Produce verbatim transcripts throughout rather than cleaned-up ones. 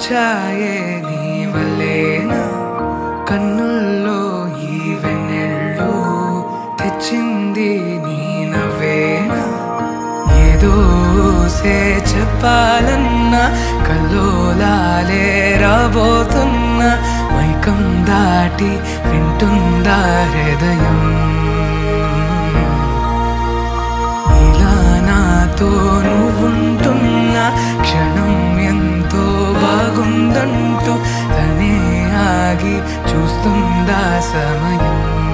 వచ్చాయే నీ వల్లేనా కన్నుల్లో ఈ వెన్నెళ్ళు తెచ్చింది నీ నవ్వేనా ఏదో సే చెప్పాలన్నా కల్లోలాలే రాబోతున్నా మైకం దాటి వింటుందా హృదయం ఇలా నాతో నువ్వుంటున్న క్షణం ఎంతో బాగుందంటూ తనే ఆగి చూస్తుందా సమయం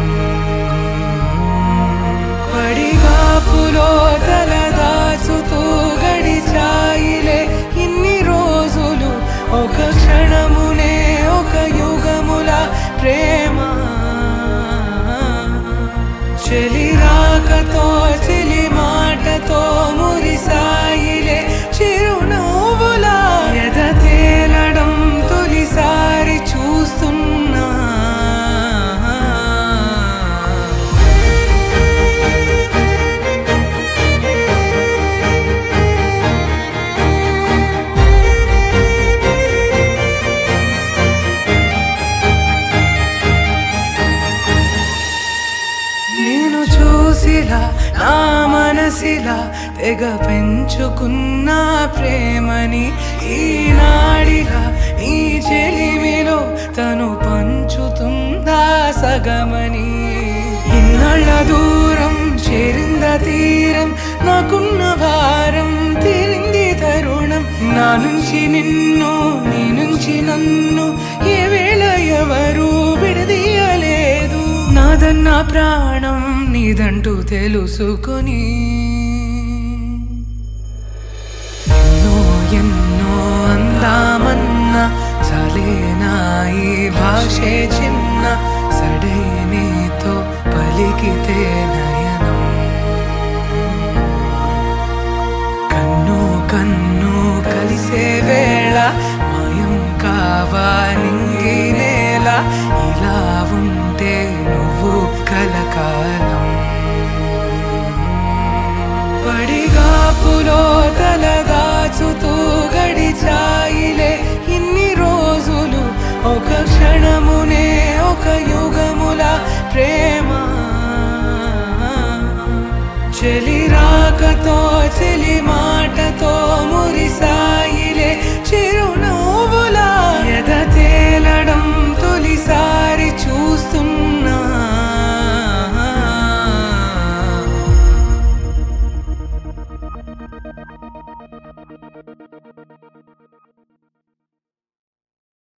పడిగాపులో తలదాచుతూ గడిచాయిలే ఇన్ని రోజులు ఒక క్షణమునే ఒక యుగముల ప్రేమ చెలి రాకతో చెలి మాటతో మురిసాయిలే చిరునవ్వులా ఎద తేలడం తొలిసారి చూస్తున్నా నేను చూసిలా నా మనసిలా తెగ పెంచుకున్న ప్రేమని ఈనాడిలా ఈ చెలిమిలో తను పంచుతుందా సగమని ఇన్నాళ్ళ దూరం చేరింద తీరం నాకున్న భారం తీరింది తరుణం నా నుంచి నిన్ను నీ నుంచి నన్ను ఏ వేళ ఎవరు విడదీయలేదు నాదన్న ప్రాణం నీదంటూ తెలుసుకొని ఎన్నో ఎన్నో అందామన్నా చలేనా ఈ భాషే చిన్న సడైనేతో పలికితే నయనం కన్ను కన్ను కలిసే వేళ మాయం కావా నింగి నేల ఇలా ఉంటే నువ్వు కలకాలం పడిగాపులో తలదాచుతూ గడిచాయిలే ఇన్ని రోజులు ఒక క్షణమునే ఒక యుగముల ప్రేమ చెలి రాకతో చెలి మాటతో మురిసాయిలే చిరున